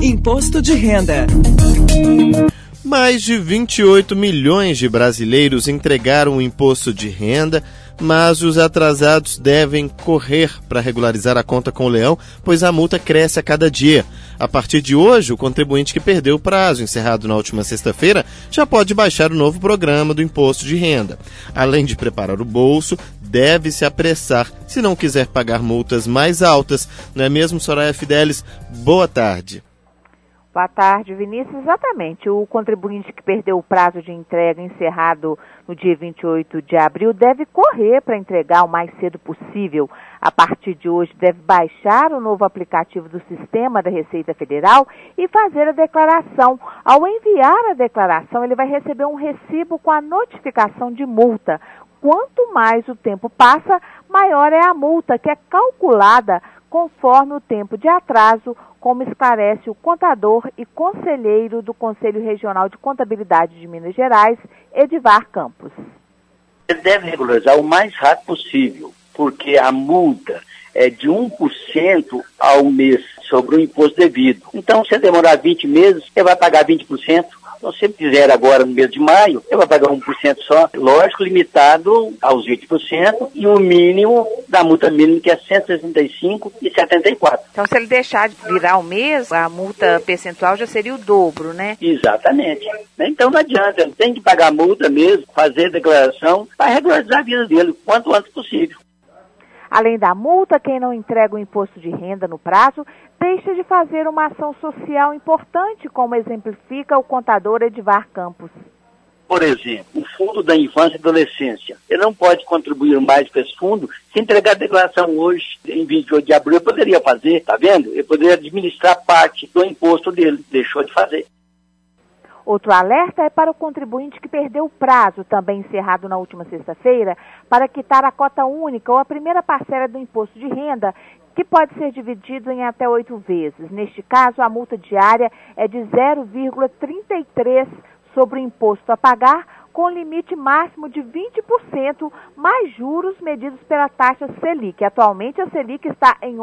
Imposto de Renda. Mais de 28 milhões de brasileiros entregaram o imposto de renda, mas os atrasados devem correr para regularizar a conta com o Leão, pois a multa cresce a cada dia. A partir de hoje, o contribuinte que perdeu o prazo, encerrado na última sexta-feira, já pode baixar o novo programa do imposto de renda. Além de preparar o bolso, deve se apressar se não quiser pagar multas mais altas. Não é mesmo, Soraya Fidelis? Boa tarde. Boa tarde, Vinícius. Exatamente. O contribuinte que perdeu o prazo de entrega encerrado no dia 28 de abril deve correr para entregar o mais cedo possível. A partir de hoje, deve baixar o novo aplicativo do Sistema da Receita Federal e fazer a declaração. Ao enviar a declaração, ele vai receber um recibo com a notificação de multa. Quanto mais o tempo passa, maior é a multa, que é calculada conforme o tempo de atraso, como esclarece o contador e conselheiro do Conselho Regional de Contabilidade de Minas Gerais, Edivar Campos. Ele deve regularizar o mais rápido possível, porque a multa é de 1% ao mês sobre o imposto devido. Então, se demorar 20 meses, ele vai pagar 20%. Então, se ele fizer agora no mês de maio, ele vai pagar 1% só, lógico, limitado aos 20%, e o mínimo da multa mínima, que é R$ 165,74. Então, se ele deixar de virar o mês, a multa percentual já seria o dobro, né? Exatamente. Então, não adianta, ele tem que pagar a multa mesmo, fazer a declaração, para regularizar a vida dele o quanto antes possível. Além da multa, quem não entrega o imposto de renda no prazo deixa de fazer uma ação social importante, como exemplifica o contador Edivar Campos. Por exemplo, o Fundo da Infância e Adolescência. Ele não pode contribuir mais para esse fundo se entregar a declaração hoje, em 28 de abril. Ele poderia fazer, tá vendo? Ele poderia administrar parte do imposto dele, deixou de fazer. Outro alerta é para o contribuinte que perdeu o prazo, também encerrado na última sexta-feira, para quitar a cota única ou a primeira parcela do imposto de renda, que pode ser dividido em até 8 vezes. Neste caso, a multa diária é de 0,33 sobre o imposto a pagar, com limite máximo de 20%, mais juros medidos pela taxa Selic. Atualmente, a Selic está em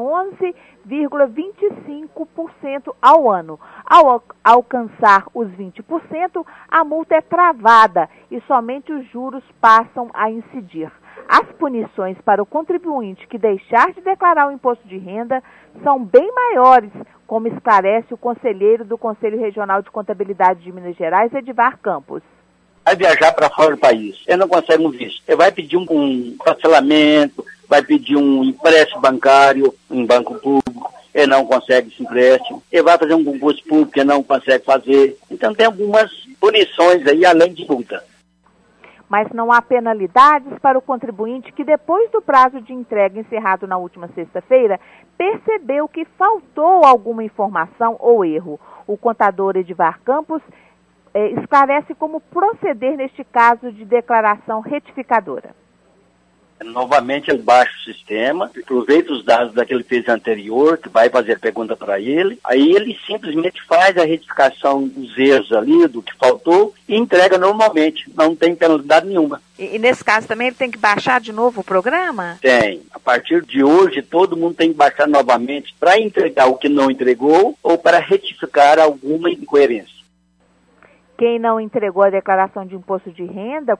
11,25% ao ano. Ao alcançar os 20%, a multa é travada e somente os juros passam a incidir. As punições para o contribuinte que deixar de declarar o imposto de renda são bem maiores, como esclarece o conselheiro do Conselho Regional de Contabilidade de Minas Gerais, Edivar Campos. Vai viajar para fora do país, ele não consegue um visto. Ele vai pedir um parcelamento, vai pedir um empréstimo bancário em banco público, ele não consegue esse empréstimo. Ele vai fazer um concurso público, ele não consegue fazer. Então tem algumas punições aí, além de multa. Mas não há penalidades para o contribuinte que, depois do prazo de entrega encerrado na última sexta-feira, percebeu que faltou alguma informação ou erro. O contador Edivar Campos esclarece como proceder neste caso de declaração retificadora. Novamente ele baixa o sistema, aproveita os dados daquele que fez anterior, que vai fazer a pergunta para ele, aí ele simplesmente faz a retificação dos erros ali, do que faltou, e entrega normalmente, não tem penalidade nenhuma. E nesse caso também ele tem que baixar de novo o programa? Tem. A partir de hoje todo mundo tem que baixar novamente para entregar o que não entregou ou para retificar alguma incoerência. Quem não entregou a declaração de imposto de renda,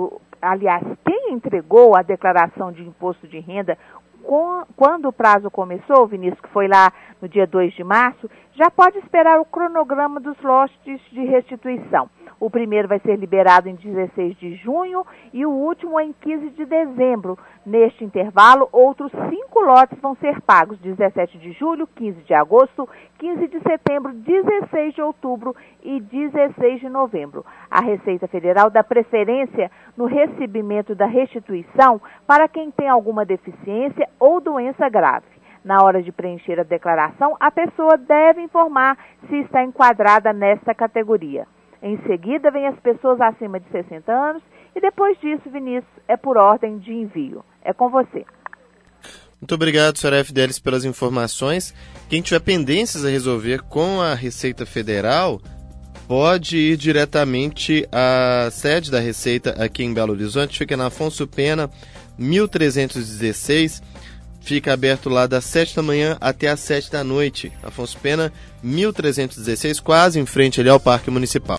quem entregou a declaração de imposto de renda quando o prazo começou, Vinícius, que foi lá no dia 2 de março, já pode esperar o cronograma dos lotes de restituição. O primeiro vai ser liberado em 16 de junho e o último em 15 de dezembro. Neste intervalo, outros 5 lotes vão ser pagos: 17 de julho, 15 de agosto, 15 de setembro, 16 de outubro e 16 de novembro. A Receita Federal dá preferência no recebimento da restituição para quem tem alguma deficiência ou doença grave. Na hora de preencher a declaração, a pessoa deve informar se está enquadrada nesta categoria. Em seguida, vem as pessoas acima de 60 anos e depois disso, Vinícius, é por ordem de envio. É com você. Muito obrigado, Soraya Fidelis, pelas informações. Quem tiver pendências a resolver com a Receita Federal, pode ir diretamente à sede da Receita aqui em Belo Horizonte. Fica na Afonso Pena, 1316. fica aberto lá das 7 da manhã até as 7 da noite. Afonso Pena, 1316, quase em frente ali ao Parque Municipal.